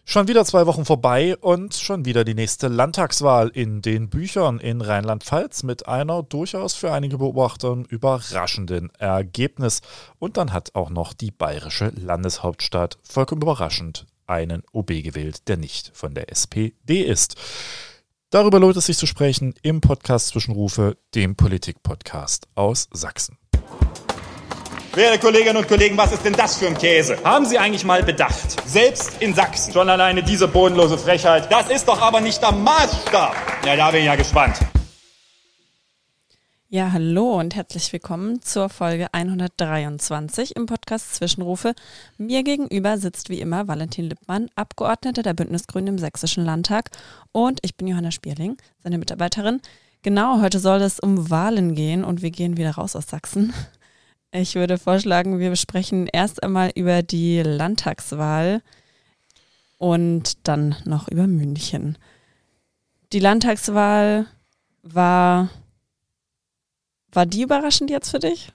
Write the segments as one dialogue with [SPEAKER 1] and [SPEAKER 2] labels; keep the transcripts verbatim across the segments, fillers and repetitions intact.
[SPEAKER 1] Schon wieder zwei Wochen vorbei und schon wieder die nächste Landtagswahl in den Büchern in Rheinland-Pfalz mit einer durchaus für einige Beobachter überraschenden Ergebnis. Und dann hat auch noch die bayerische Landeshauptstadt vollkommen überraschend einen O B gewählt, der nicht von der S P D ist. Darüber lohnt es sich zu sprechen im Podcast Zwischenrufe, dem Politik-Podcast aus Sachsen.
[SPEAKER 2] Werte Kolleginnen und Kollegen, was ist denn das für ein Käse? Haben Sie eigentlich mal bedacht, selbst in Sachsen, schon alleine diese bodenlose Frechheit, das ist doch aber nicht der Maßstab. Ja, da bin ich ja gespannt.
[SPEAKER 3] Ja, hallo und herzlich willkommen zur Folge hundertdreiundzwanzig im Podcast Zwischenrufe. Mir gegenüber sitzt wie immer Valentin Lippmann, Abgeordneter der Bündnisgrünen im Sächsischen Landtag, und ich bin Johanna Spierling, seine Mitarbeiterin. Genau, heute soll es um Wahlen gehen und wir gehen wieder raus aus Sachsen. Ich würde vorschlagen, wir besprechen erst einmal über die Landtagswahl und dann noch über München. Die Landtagswahl war, war die überraschend jetzt für dich?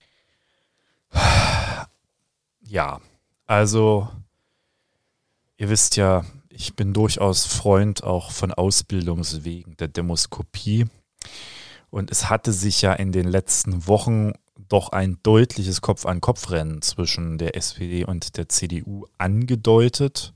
[SPEAKER 1] Ja, also ihr wisst ja, ich bin durchaus Freund auch von Ausbildungswegen der Demoskopie. Und es hatte sich ja in den letzten Wochen doch ein deutliches Kopf-an-Kopf-Rennen zwischen der S P D und der C D U angedeutet.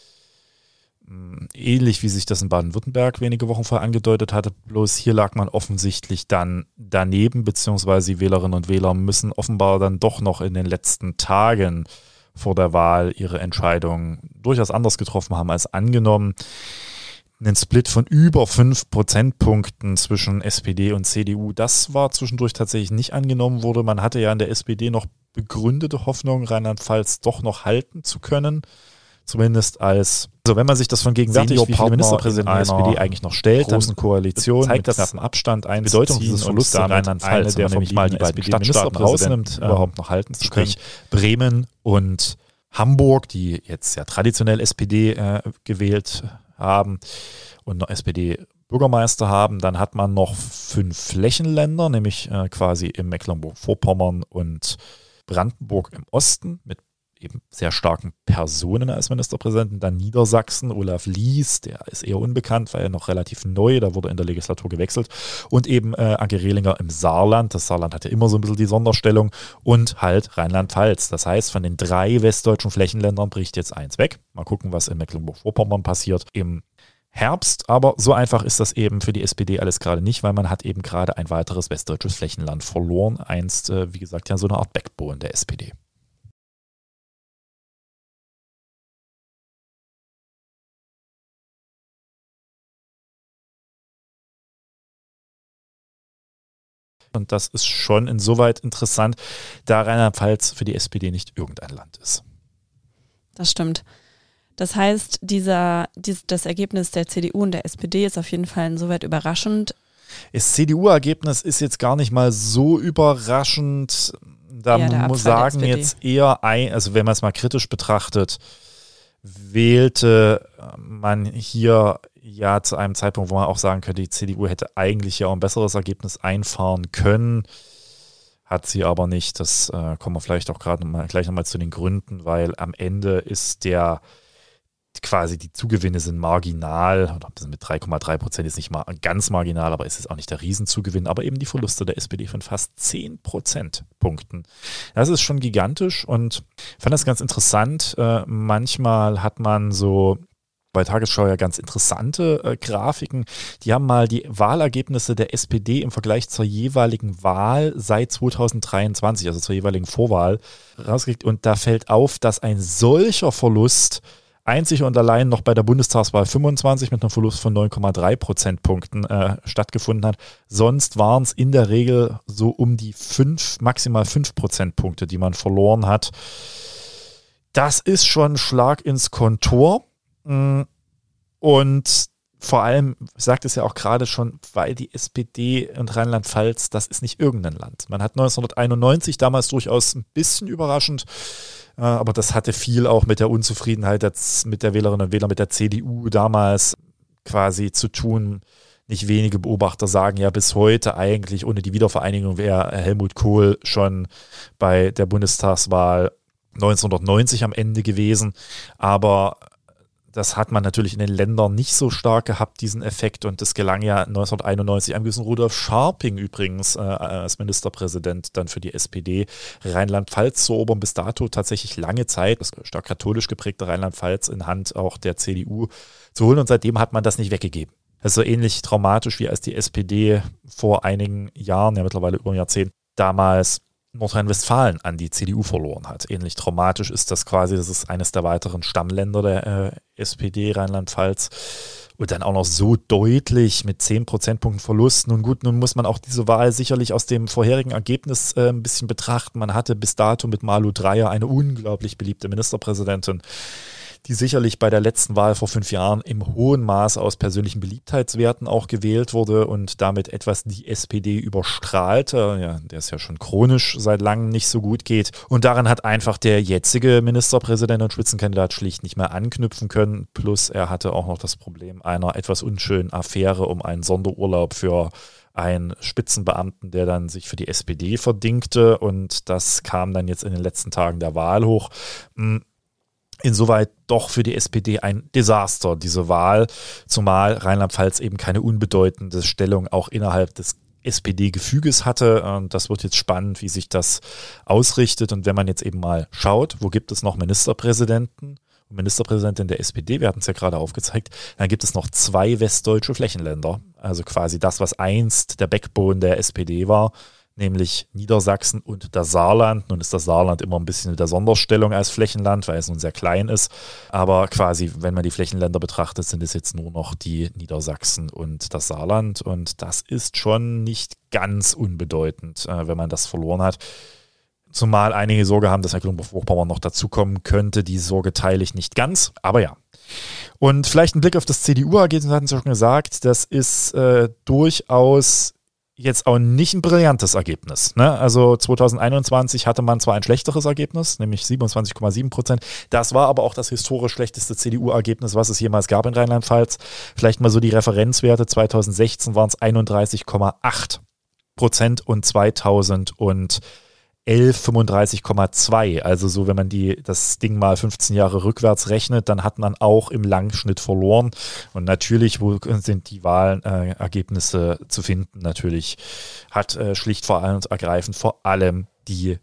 [SPEAKER 1] Ähnlich wie sich das in Baden-Württemberg wenige Wochen vorher angedeutet hatte, bloß hier lag man offensichtlich dann daneben, beziehungsweise die Wählerinnen und Wähler müssen offenbar dann doch noch in den letzten Tagen vor der Wahl ihre Entscheidung durchaus anders getroffen haben als angenommen. Einen Split von über fünf Prozentpunkten zwischen S P D und C D U, das war zwischendurch tatsächlich nicht angenommen wurde. Man hatte ja in der S P D noch begründete Hoffnung, Rheinland-Pfalz doch noch halten zu können. Zumindest als, also wenn man sich das von gegenwärtig, wie viele Ministerpräsidenten der S P D eigentlich noch stellt, großen Koalition zeigt, dass knappen Abstand ein Bedeutung dieses Verlusts an Rheinland-Pfalz, der nämlich mal die beiden Stadtstaaten rausnimmt, überhaupt noch halten zu können. Sprich Bremen und Hamburg, die jetzt ja traditionell S P D äh, gewählt haben und noch S P D-Bürgermeister haben. Dann hat man noch fünf Flächenländer, nämlich äh, quasi in Mecklenburg-Vorpommern und Brandenburg im Osten mit eben sehr starken Personen als Ministerpräsidenten. Dann Niedersachsen, Olaf Lies, der ist eher unbekannt, weil er noch relativ neu, da wurde in der Legislatur gewechselt. Und eben äh, Anke Rehlinger im Saarland. Das Saarland hat ja immer so ein bisschen die Sonderstellung. Und halt Rheinland-Pfalz. Das heißt, von den drei westdeutschen Flächenländern bricht jetzt eins weg. Mal gucken, was in Mecklenburg-Vorpommern passiert im Herbst. Aber so einfach ist das eben für die S P D alles gerade nicht, weil man hat eben gerade ein weiteres westdeutsches Flächenland verloren. Einst, äh, wie gesagt, ja so eine Art Backbone der S P D. Und das ist schon insoweit interessant, da Rheinland-Pfalz für die S P D nicht irgendein Land ist.
[SPEAKER 3] Das stimmt. Das heißt, dieser, dies, das Ergebnis der C D U und der S P D ist auf jeden Fall insoweit überraschend.
[SPEAKER 1] Das C D U-Ergebnis ist jetzt gar nicht mal so überraschend. Da muss man sagen, jetzt eher ein, also wenn man es mal kritisch betrachtet, wählte man hier ja zu einem Zeitpunkt, wo man auch sagen könnte, die C D U hätte eigentlich ja auch ein besseres Ergebnis einfahren können, hat sie aber nicht. Das äh, kommen wir vielleicht auch gerade mal, gleich nochmal zu den Gründen, weil am Ende ist der quasi die Zugewinne sind marginal, oder mit drei Komma drei Prozent ist nicht mal ganz marginal, aber es ist auch nicht der Riesenzugewinn, aber eben die Verluste der S P D von fast zehn Prozentpunkten. Das ist schon gigantisch und ich fand das ganz interessant. Äh, manchmal hat man so bei Tagesschau ja ganz interessante äh, Grafiken. Die haben mal die Wahlergebnisse der S P D im Vergleich zur jeweiligen Wahl seit zweitausenddreiundzwanzig, also zur jeweiligen Vorwahl, rausgekriegt. Und da fällt auf, dass ein solcher Verlust einzig und allein noch bei der Bundestagswahl fünfundzwanzig mit einem Verlust von neun Komma drei Prozentpunkten äh, stattgefunden hat. Sonst waren es in der Regel so um die fünf, maximal fünf Prozentpunkte, die man verloren hat. Das ist schon ein Schlag ins Kontor. Und vor allem, ich sagte es ja auch gerade schon, weil die S P D und Rheinland-Pfalz, das ist nicht irgendein Land. Man hat neunzehnhunderteinundneunzig damals durchaus ein bisschen überraschend, aber das hatte viel auch mit der Unzufriedenheit mit der Wählerinnen und Wähler, mit der C D U damals quasi zu tun. Nicht wenige Beobachter sagen ja bis heute eigentlich, ohne die Wiedervereinigung wäre Helmut Kohl schon bei der Bundestagswahl neunzehnhundertneunzig am Ende gewesen. Aber Das hat man natürlich in den Ländern nicht so stark gehabt, diesen Effekt. Und es gelang ja neunzehnhunderteinundneunzig einem gewissen Rudolf Scharping übrigens äh, als Ministerpräsident dann für die S P D Rheinland-Pfalz zu erobern. Bis dato tatsächlich lange Zeit, das stark katholisch geprägte Rheinland-Pfalz in Hand auch der C D U zu holen. Und seitdem hat man das nicht weggegeben. Das ist so ähnlich traumatisch, wie als die S P D vor einigen Jahren, ja mittlerweile über ein Jahrzehnt, damals Nordrhein-Westfalen an die C D U verloren hat. Ähnlich traumatisch ist das quasi, das ist eines der weiteren Stammländer der äh, S P D, Rheinland-Pfalz. Und dann auch noch so deutlich mit zehn Prozentpunkten Verlust. Nun gut, nun muss man auch diese Wahl sicherlich aus dem vorherigen Ergebnis äh, ein bisschen betrachten. Man hatte bis dato mit Malu Dreyer eine unglaublich beliebte Ministerpräsidentin, die sicherlich bei der letzten Wahl vor fünf Jahren im hohen Maße aus persönlichen Beliebtheitswerten auch gewählt wurde und damit etwas die S P D überstrahlte, ja, der es ja schon chronisch seit langem nicht so gut geht. Und daran hat einfach der jetzige Ministerpräsident und Spitzenkandidat schlicht nicht mehr anknüpfen können. Plus er hatte auch noch das Problem einer etwas unschönen Affäre um einen Sonderurlaub für einen Spitzenbeamten, der dann sich für die S P D verdingte. Und das kam dann jetzt in den letzten Tagen der Wahl hoch. Insoweit doch für die S P D ein Desaster, diese Wahl, zumal Rheinland-Pfalz eben keine unbedeutende Stellung auch innerhalb des S P D-Gefüges hatte. Und das wird jetzt spannend, wie sich das ausrichtet. Und wenn man jetzt eben mal schaut, wo gibt es noch Ministerpräsidenten und Ministerpräsidentin der S P D, wir hatten es ja gerade aufgezeigt, dann gibt es noch zwei westdeutsche Flächenländer, also quasi das, was einst der Backbone der S P D war, nämlich Niedersachsen und das Saarland. Nun ist das Saarland immer ein bisschen in der Sonderstellung als Flächenland, weil es nun sehr klein ist. Aber quasi, wenn man die Flächenländer betrachtet, sind es jetzt nur noch die Niedersachsen und das Saarland. Und das ist schon nicht ganz unbedeutend, wenn man das verloren hat. Zumal einige Sorge haben, dass Mecklenburg-Vorpommern noch dazukommen könnte. Die Sorge teile ich nicht ganz, aber ja. Und vielleicht ein Blick auf das C D U-Ergebnis, hatten Sie schon gesagt, das ist äh, durchaus jetzt auch nicht ein brillantes Ergebnis. Ne? Also zweitausendeinundzwanzig hatte man zwar ein schlechteres Ergebnis, nämlich siebenundzwanzig Komma sieben Prozent. Das war aber auch das historisch schlechteste C D U-Ergebnis, was es jemals gab in Rheinland-Pfalz. Vielleicht mal so die Referenzwerte. zweitausendsechzehn waren es einunddreißig Komma acht Prozent und zweitausendelf fünfunddreißig Komma zwei. Also so, wenn man die, das Ding mal fünfzehn Jahre rückwärts rechnet, dann hat man auch im Langschnitt verloren. Und natürlich, wo sind die Wahlergebnisse äh, zu finden? Natürlich hat äh, schlicht vor allem und ergreifend vor allem die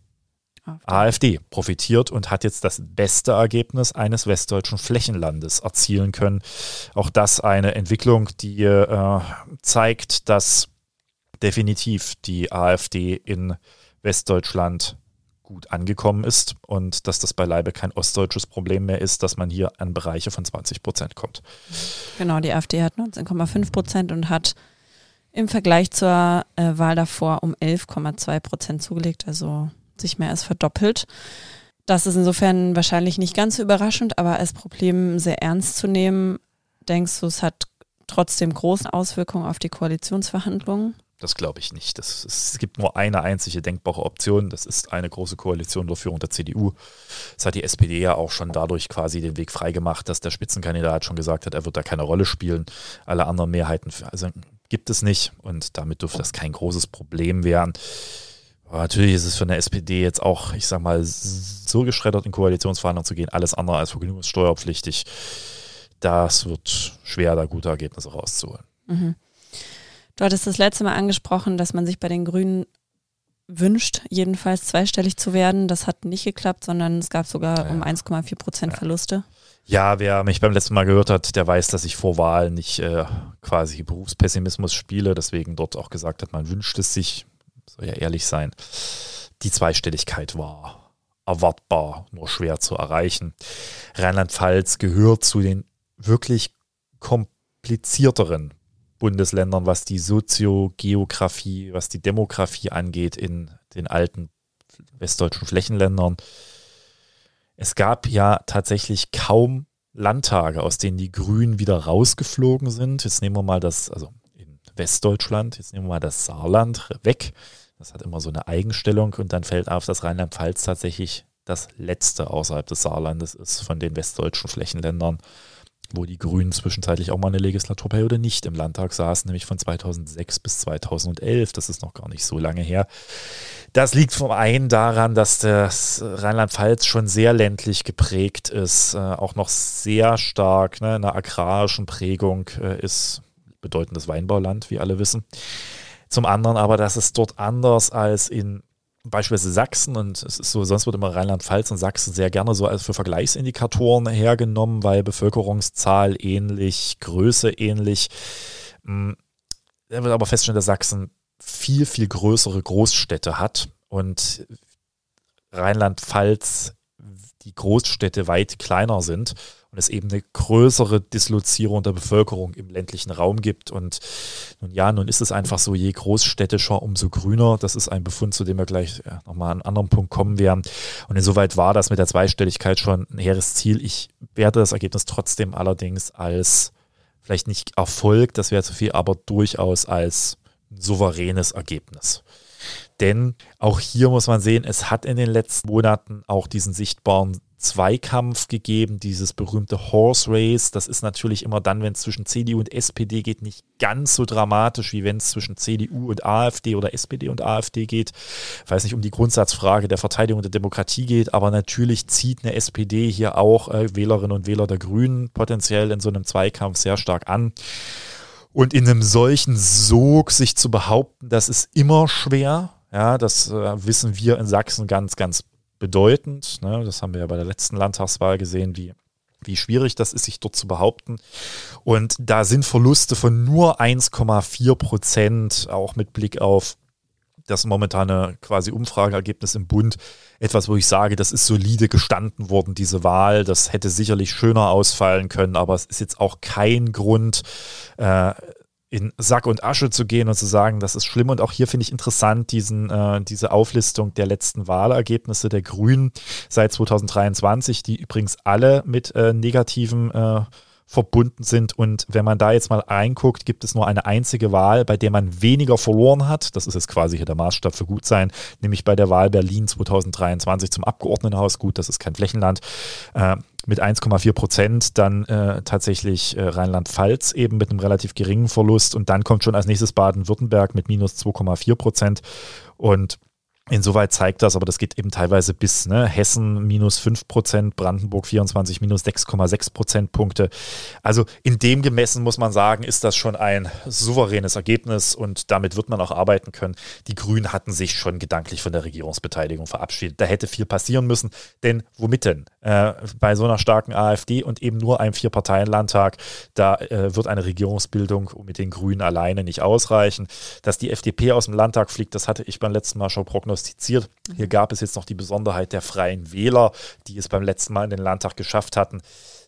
[SPEAKER 1] AfD profitiert und hat jetzt das beste Ergebnis eines westdeutschen Flächenlandes erzielen können. Auch das eine Entwicklung, die äh, zeigt, dass definitiv die AfD in Westdeutschland gut angekommen ist und dass das beileibe kein ostdeutsches Problem mehr ist, dass man hier an Bereiche von zwanzig Prozent kommt.
[SPEAKER 3] Genau, die AfD hat neunzehn Komma fünf Prozent und hat im Vergleich zur äh, Wahl davor um elf Komma zwei Prozent zugelegt, also sich mehr als verdoppelt. Das ist insofern wahrscheinlich nicht ganz so überraschend, aber als Problem sehr ernst zu nehmen. Denkst du, es hat trotzdem große Auswirkungen auf die Koalitionsverhandlungen?
[SPEAKER 1] Das glaube ich nicht. Das ist, es gibt nur eine einzige denkbare Option. Das ist eine große Koalition unter Führung der C D U. Das hat die S P D ja auch schon dadurch quasi den Weg freigemacht, dass der Spitzenkandidat schon gesagt hat, er wird da keine Rolle spielen. Alle anderen Mehrheiten also gibt es nicht und damit dürfte das kein großes Problem werden. Aber natürlich ist es für eine S P D jetzt auch, ich sag mal, so geschreddert in Koalitionsverhandlungen zu gehen, alles andere als vergnügungssteuerpflichtig. Das wird schwer, da gute Ergebnisse rauszuholen.
[SPEAKER 3] Mhm. Du hattest das letzte Mal angesprochen, dass man sich bei den Grünen wünscht, jedenfalls zweistellig zu werden. Das hat nicht geklappt, sondern es gab sogar ja. um eins Komma vier Prozent ja. Verluste.
[SPEAKER 1] Ja, wer mich beim letzten Mal gehört hat, der weiß, dass ich vor Wahlen nicht äh, quasi Berufspessimismus spiele, deswegen dort auch gesagt hat, man wünscht es sich, soll ja ehrlich sein. Die Zweistelligkeit war erwartbar, nur schwer zu erreichen. Rheinland-Pfalz gehört zu den wirklich komplizierteren Bundesländern, was die Soziogeografie, was die Demografie angeht in den alten westdeutschen Flächenländern. Es gab ja tatsächlich kaum Landtage, aus denen die Grünen wieder rausgeflogen sind. Jetzt nehmen wir mal das, also in Westdeutschland, jetzt nehmen wir mal das Saarland weg. Das hat immer so eine Eigenstellung und dann fällt auf, dass Rheinland-Pfalz tatsächlich das letzte außerhalb des Saarlandes ist von den westdeutschen Flächenländern. wo die Grünen zwischenzeitlich auch mal eine Legislaturperiode nicht im Landtag saßen, nämlich von zweitausendsechs bis zweitausendelf. Das ist noch gar nicht so lange her. Das liegt zum einen daran, dass das Rheinland-Pfalz schon sehr ländlich geprägt ist, äh, auch noch sehr stark ne, in einer agrarischen Prägung äh, ist, bedeutendes Weinbauland, wie alle wissen. Zum anderen aber, dass es dort anders als in beispielsweise Sachsen, und es ist so, sonst wird immer Rheinland-Pfalz und Sachsen sehr gerne so als für Vergleichsindikatoren hergenommen, weil Bevölkerungszahl ähnlich, Größe ähnlich. Da wird aber feststellen, dass Sachsen viel, viel größere Großstädte hat und Rheinland-Pfalz die Großstädte weit kleiner sind und es eben eine größere Dislozierung der Bevölkerung im ländlichen Raum gibt. Und nun ja, nun ist es einfach so, je großstädtischer, umso grüner. Das ist ein Befund, zu dem wir gleich ja, nochmal an einen anderen Punkt kommen werden. Und insoweit war das mit der Zweistelligkeit schon ein hehres Ziel. Ich werte das Ergebnis trotzdem allerdings als vielleicht nicht Erfolg, das wäre zu viel, aber durchaus als souveränes Ergebnis. Denn auch hier muss man sehen, es hat in den letzten Monaten auch diesen sichtbaren Zweikampf gegeben, dieses berühmte Horse Race. Das ist natürlich immer dann, wenn es zwischen C D U und S P D geht, nicht ganz so dramatisch, wie wenn es zwischen C D U und AfD oder S P D und AfD geht. Ich weiß nicht, um die Grundsatzfrage der Verteidigung der Demokratie geht, aber natürlich zieht eine S P D hier auch äh, Wählerinnen und Wähler der Grünen potenziell in so einem Zweikampf sehr stark an. Und in einem solchen Sog sich zu behaupten, das ist immer schwer. Ja, das äh, wissen wir in Sachsen ganz, ganz bedeutend. Ne? Das haben wir ja bei der letzten Landtagswahl gesehen, wie, wie schwierig das ist, sich dort zu behaupten. Und da sind Verluste von nur eins Komma vier Prozent, auch mit Blick auf das momentane quasi Umfrageergebnis im Bund, etwas, wo ich sage, das ist solide gestanden worden, diese Wahl. Das hätte sicherlich schöner ausfallen können, aber es ist jetzt auch kein Grund, äh, in Sack und Asche zu gehen und zu sagen, das ist schlimm. Und auch hier finde ich interessant, diesen, äh, diese Auflistung der letzten Wahlergebnisse der Grünen seit zweitausenddreiundzwanzig, die übrigens alle mit äh, negativen äh, verbunden sind. Und wenn man da jetzt mal reinguckt, gibt es nur eine einzige Wahl, bei der man weniger verloren hat. Das ist jetzt quasi hier der Maßstab für gut sein, nämlich bei der Wahl Berlin zweitausenddreiundzwanzig zum Abgeordnetenhaus. Gut, das ist kein Flächenland. Äh, mit eins Komma vier Prozent, dann äh, tatsächlich äh, Rheinland-Pfalz eben mit einem relativ geringen Verlust und dann kommt schon als nächstes Baden-Württemberg mit minus zwei Komma vier Prozent und insoweit zeigt das, aber das geht eben teilweise bis ne, Hessen minus fünf Prozent, Brandenburg vierundzwanzig minus sechs Komma sechs Prozentpunkte. Also in dem gemessen muss man sagen, ist das schon ein souveränes Ergebnis und damit wird man auch arbeiten können. Die Grünen hatten sich schon gedanklich von der Regierungsbeteiligung verabschiedet. Da hätte viel passieren müssen, denn womit denn? Äh, bei so einer starken AfD und eben nur einem Vier-Parteien-Landtag, da äh, wird eine Regierungsbildung mit den Grünen alleine nicht ausreichen. Dass die F D P aus dem Landtag fliegt, das hatte ich beim letzten Mal schon prognostiziert. Hier gab es jetzt noch die Besonderheit der Freien Wähler, die es beim letzten Mal in den Landtag geschafft hatten.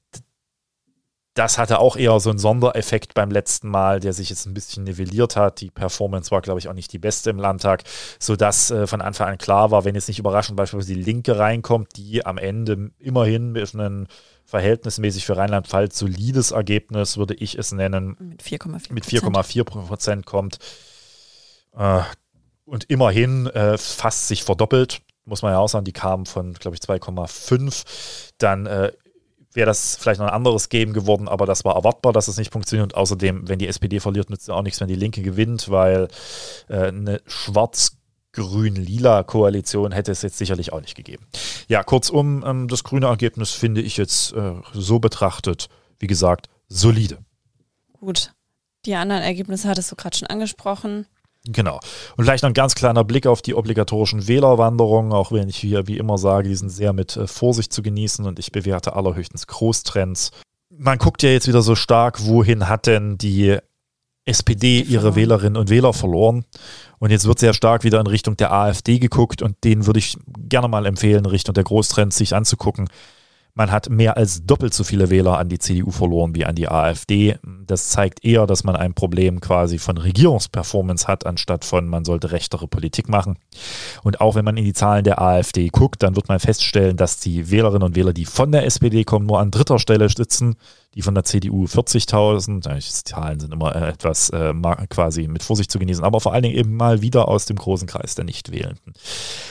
[SPEAKER 1] Das hatte auch eher so einen Sondereffekt beim letzten Mal, der sich jetzt ein bisschen nivelliert hat. Die Performance war, glaube ich, auch nicht die beste im Landtag, sodass äh, von Anfang an klar war, wenn jetzt nicht überraschend beispielsweise die Linke reinkommt, die am Ende immerhin mit einem verhältnismäßig für Rheinland-Pfalz solides Ergebnis, würde ich es nennen,
[SPEAKER 3] mit vier
[SPEAKER 1] Komma vier Prozent kommt. Äh, Und immerhin äh, fast sich verdoppelt, muss man ja auch sagen, die kamen von, glaube ich, zwei Komma fünf. Dann äh, wäre das vielleicht noch ein anderes Game geworden, aber das war erwartbar, dass es nicht funktioniert. Und außerdem, wenn die S P D verliert, nützt es auch nichts, wenn die Linke gewinnt, weil äh, eine schwarz-grün-lila-Koalition hätte es jetzt sicherlich auch nicht gegeben. Ja, kurzum, ähm, das grüne Ergebnis finde ich jetzt äh, so betrachtet, wie gesagt, solide.
[SPEAKER 3] Gut, die anderen Ergebnisse hattest du gerade schon angesprochen.
[SPEAKER 1] Genau. Und vielleicht noch ein ganz kleiner Blick auf die obligatorischen Wählerwanderungen, auch wenn ich hier wie immer sage, die sind sehr mit äh, Vorsicht zu genießen und ich bewerte allerhöchstens Großtrends. Man guckt ja jetzt wieder so stark, wohin hat denn die S P D ihre Wählerinnen und Wähler verloren? Und jetzt wird sehr stark wieder in Richtung der AfD geguckt und denen würde ich gerne mal empfehlen, in Richtung der Großtrends sich anzugucken. Man hat mehr als doppelt so viele Wähler an die C D U verloren wie an die AfD. Das zeigt eher, dass man ein Problem quasi von Regierungsperformance hat, anstatt von, man sollte rechtere Politik machen. Und auch wenn man in die Zahlen der AfD guckt, dann wird man feststellen, dass die Wählerinnen und Wähler, die von der S P D kommen, nur an dritter Stelle sitzen. Die von der C D U vierzigtausend. Die Zahlen sind immer etwas äh, quasi mit Vorsicht zu genießen, aber vor allen Dingen eben mal wieder aus dem großen Kreis der Nichtwählenden.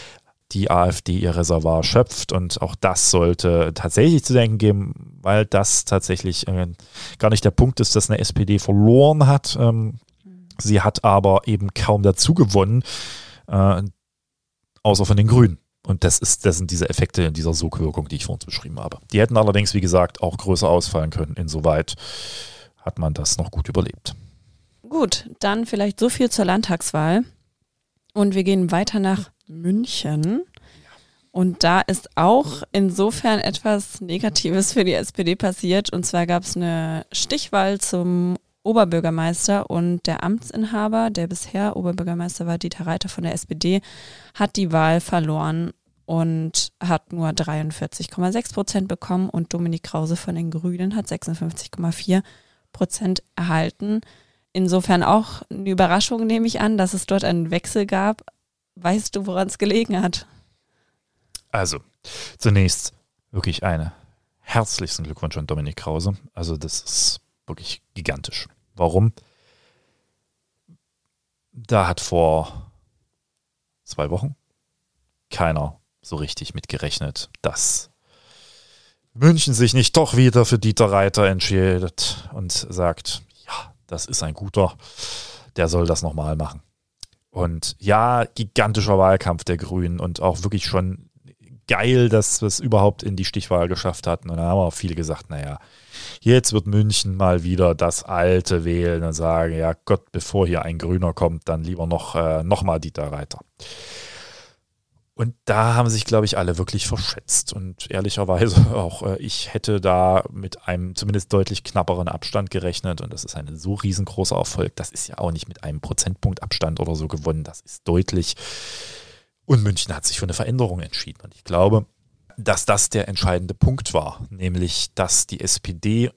[SPEAKER 1] die AfD ihr Reservoir schöpft. Und auch das sollte tatsächlich zu denken geben, weil das tatsächlich äh, gar nicht der Punkt ist, dass eine S P D verloren hat. Ähm, sie hat aber eben kaum dazu gewonnen, äh, außer von den Grünen. Und das, ist, das sind diese Effekte in dieser Sogwirkung, die ich vorhin beschrieben habe. Die hätten allerdings, wie gesagt, auch größer ausfallen können. Insoweit hat man das noch gut überlebt.
[SPEAKER 3] Gut, dann vielleicht so viel zur Landtagswahl. Und wir gehen weiter nach München. Und da ist auch insofern etwas Negatives für die S P D passiert. Und zwar gab es eine Stichwahl zum Oberbürgermeister und der Amtsinhaber, der bisher Oberbürgermeister war, Dieter Reiter von der S P D, hat die Wahl verloren und hat nur dreiundvierzig Komma sechs Prozent bekommen und Dominik Krause von den Grünen hat sechsundfünfzig Komma vier Prozent erhalten. Insofern auch eine Überraschung, nehme ich an, dass es dort einen Wechsel gab. Weißt du, woran es gelegen hat?
[SPEAKER 1] Also, zunächst wirklich eine herzlichsten Glückwunsch an Dominik Krause. Also das ist wirklich gigantisch. Warum? Da hat vor zwei Wochen keiner so richtig mit gerechnet, dass München sich nicht doch wieder für Dieter Reiter entscheidet und sagt, ja, das ist ein guter, der soll das nochmal machen. Und ja, gigantischer Wahlkampf der Grünen und auch wirklich schon geil, dass wir es überhaupt in die Stichwahl geschafft hatten. Und da haben auch viele gesagt, naja, jetzt wird München mal wieder das Alte wählen und sagen, ja Gott, bevor hier ein Grüner kommt, dann lieber noch, äh, noch mal Dieter Reiter. Und da haben sich, glaube ich, alle wirklich verschätzt. Und ehrlicherweise auch äh, ich hätte da mit einem zumindest deutlich knapperen Abstand gerechnet. Und das ist ein so riesengroßer Erfolg. Das ist ja auch nicht mit einem Prozentpunkt Abstand oder so gewonnen. Das ist deutlich. Und München hat sich für eine Veränderung entschieden. Und ich glaube, dass das der entscheidende Punkt war. Nämlich, dass die S P D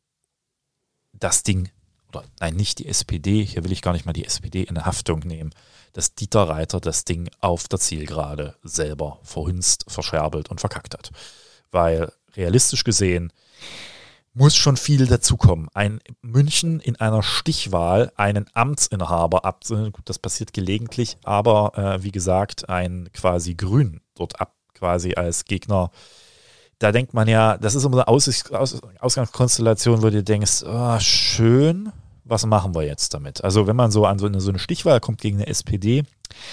[SPEAKER 1] das Ding, oder nein, nicht die S P D, hier will ich gar nicht mal die S P D in Haftung nehmen, dass Dieter Reiter das Ding auf der Zielgerade selber verhunzt, verscherbelt und verkackt hat. Weil realistisch gesehen muss schon viel dazukommen. Ein München in einer Stichwahl einen Amtsinhaber ab, das passiert gelegentlich, aber äh, wie gesagt, ein quasi Grün dort ab, quasi als Gegner. Da denkt man ja, das ist immer eine Aus- Aus- Ausgangskonstellation, wo du denkst, oh, schön, was machen wir jetzt damit? Also wenn man so an so eine, so eine Stichwahl kommt gegen eine S P D,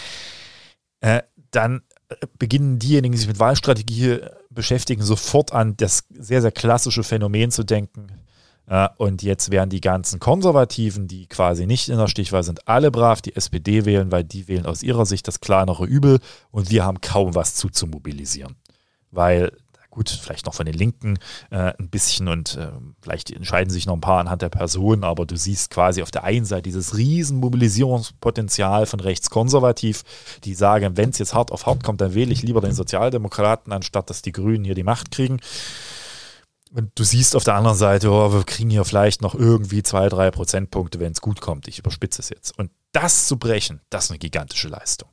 [SPEAKER 1] äh, dann beginnen diejenigen, die sich mit Wahlstrategie beschäftigen, sofort an das sehr, sehr klassische Phänomen zu denken. Äh, und jetzt werden die ganzen Konservativen, die quasi nicht in der Stichwahl sind, alle brav die S P D wählen, weil die wählen aus ihrer Sicht das kleinere Übel und wir haben kaum was zuzumobilisieren. Weil gut, vielleicht noch von den Linken äh, ein bisschen und äh, vielleicht entscheiden sich noch ein paar anhand der Person, aber du siehst quasi auf der einen Seite dieses riesen Mobilisierungspotenzial von rechtskonservativ, die sagen, wenn es jetzt hart auf hart kommt, dann wähle ich lieber den Sozialdemokraten, anstatt dass die Grünen hier die Macht kriegen. Und du siehst auf der anderen Seite, oh, wir kriegen hier vielleicht noch irgendwie zwei, drei Prozentpunkte, wenn es gut kommt. Ich überspitze es jetzt. Und das zu brechen, das ist eine gigantische Leistung.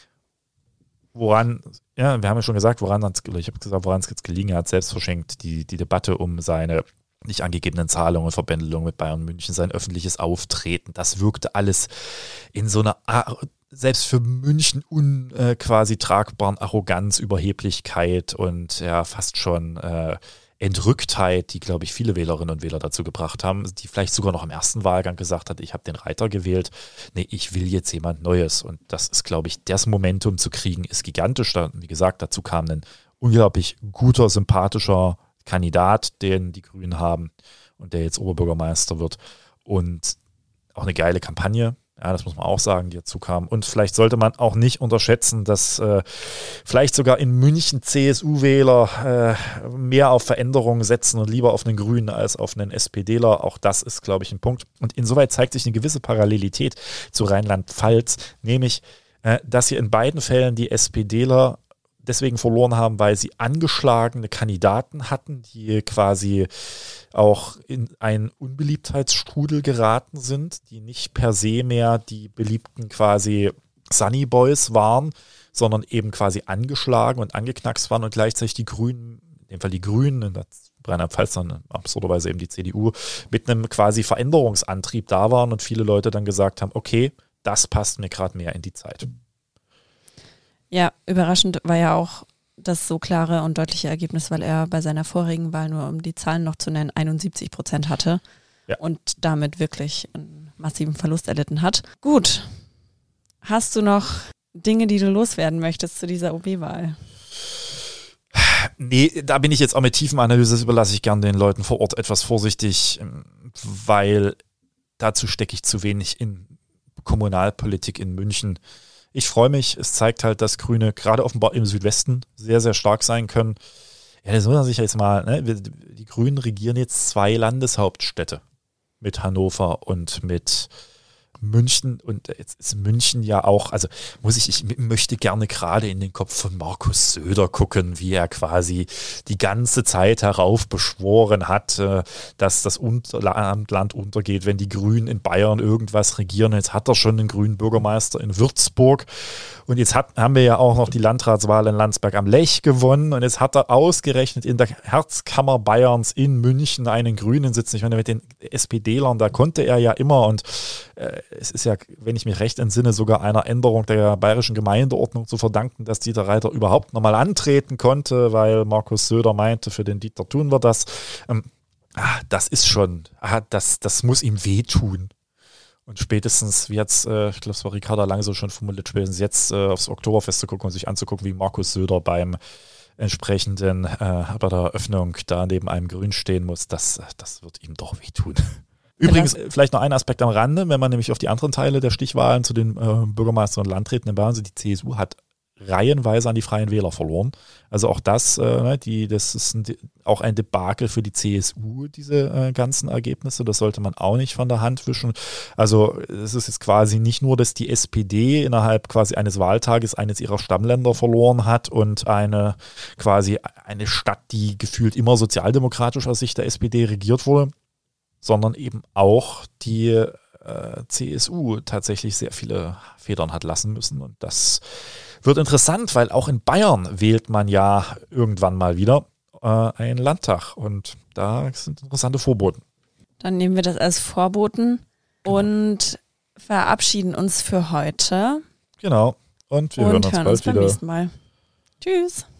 [SPEAKER 1] Woran, ja, wir haben ja schon gesagt, woran ich habe gesagt, woran es jetzt gelegen hat, selbstverschenkt die, die Debatte um seine nicht angegebenen Zahlungen und Verbändelungen mit Bayern München, sein öffentliches Auftreten, das wirkte alles in so einer, selbst für München un, äh, quasi tragbaren Arroganz, Überheblichkeit und ja, fast schon äh, Entrücktheit, die, glaube ich, viele Wählerinnen und Wähler dazu gebracht haben, die vielleicht sogar noch im ersten Wahlgang gesagt hat, ich habe den Reiter gewählt, nee, ich will jetzt jemand Neues. Und das ist, glaube ich, das Momentum zu kriegen, ist gigantisch. Da, wie gesagt, dazu kam ein unglaublich guter, sympathischer Kandidat, den die Grünen haben und der jetzt Oberbürgermeister wird. Und auch eine geile Kampagne. Ja, das muss man auch sagen, die dazu kam. Und vielleicht sollte man auch nicht unterschätzen, dass äh, vielleicht sogar in München C S U-Wähler äh, mehr auf Veränderungen setzen und lieber auf einen Grünen als auf einen SPDler. Auch das ist, glaube ich, ein Punkt. Und insoweit zeigt sich eine gewisse Parallelität zu Rheinland-Pfalz, nämlich, äh, dass hier in beiden Fällen die SPDler deswegen verloren haben, weil sie angeschlagene Kandidaten hatten, die quasi auch in einen Unbeliebtheitsstrudel geraten sind, die nicht per se mehr die beliebten quasi Sunny Boys waren, sondern eben quasi angeschlagen und angeknackst waren und gleichzeitig die Grünen, in dem Fall die Grünen, in Rheinland-Pfalz dann absurderweise eben die C D U, mit einem quasi Veränderungsantrieb da waren und viele Leute dann gesagt haben, okay, das passt mir gerade mehr in die Zeit.
[SPEAKER 3] Ja, überraschend war ja auch das so klare und deutliche Ergebnis, weil er bei seiner vorigen Wahl, nur um die Zahlen noch zu nennen, einundsiebzig Prozent hatte
[SPEAKER 1] ja.
[SPEAKER 3] und damit wirklich einen massiven Verlust erlitten hat. Gut, hast du noch Dinge, die du loswerden möchtest zu dieser O B-Wahl?
[SPEAKER 1] Nee, da bin ich jetzt auch mit Tiefenanalyse, das überlasse ich gern den Leuten vor Ort etwas vorsichtig, weil dazu stecke ich zu wenig in Kommunalpolitik in München. Ich freue mich, es zeigt halt, dass Grüne gerade offenbar im Südwesten sehr, sehr stark sein können. Ja, das muss man sich jetzt mal, ne? Die Grünen regieren jetzt zwei Landeshauptstädte mit Hannover und mit München, und jetzt ist München ja auch, also muss ich, ich möchte gerne gerade in den Kopf von Markus Söder gucken, wie er quasi die ganze Zeit heraufbeschworen hat, dass das Land untergeht, wenn die Grünen in Bayern irgendwas regieren. Jetzt hat er schon einen grünen Bürgermeister in Würzburg und jetzt hat, haben wir ja auch noch die Landratswahl in Landsberg am Lech gewonnen und jetzt hat er ausgerechnet in der Herzkammer Bayerns in München einen Grünen sitzen. Ich meine, mit den S P D-Lern, da konnte er ja immer, und äh, es ist ja, wenn ich mich recht entsinne, sogar einer Änderung der bayerischen Gemeindeordnung zu verdanken, dass Dieter Reiter überhaupt nochmal antreten konnte, weil Markus Söder meinte, für den Dieter tun wir das. Ähm, ah, das ist schon, ah, das, das muss ihm wehtun. Und spätestens, wie jetzt, äh, ich glaube, es war Ricarda Lang so schon formuliert, spätestens jetzt äh, aufs Oktoberfest zu gucken und sich anzugucken, wie Markus Söder beim entsprechenden, äh, bei der Eröffnung da neben einem Grün stehen muss, das, das wird ihm doch wehtun. Übrigens, vielleicht noch ein Aspekt am Rande, wenn man nämlich auf die anderen Teile der Stichwahlen zu den äh, Bürgermeister- und Landräten in Bayern sieht, die C S U hat reihenweise an die Freien Wähler verloren. Also auch das, äh, die, das ist ein, auch ein Debakel für die C S U, diese äh, ganzen Ergebnisse. Das sollte man auch nicht von der Hand wischen. Also es ist jetzt quasi nicht nur, dass die S P D innerhalb quasi eines Wahltages eines ihrer Stammländer verloren hat und eine quasi eine Stadt, die gefühlt immer sozialdemokratisch aus Sicht der S P D regiert wurde, sondern eben auch die äh, C S U tatsächlich sehr viele Federn hat lassen müssen. Und das wird interessant, weil auch in Bayern wählt man ja irgendwann mal wieder äh, einen Landtag. Und da sind interessante Vorboten.
[SPEAKER 3] Dann nehmen wir das als Vorboten
[SPEAKER 1] Genau.
[SPEAKER 3] und verabschieden uns für heute.
[SPEAKER 1] Genau. Und wir
[SPEAKER 3] und
[SPEAKER 1] hören uns
[SPEAKER 3] hören
[SPEAKER 1] bald
[SPEAKER 3] uns beim
[SPEAKER 1] wieder.
[SPEAKER 3] nächsten Mal. Tschüss.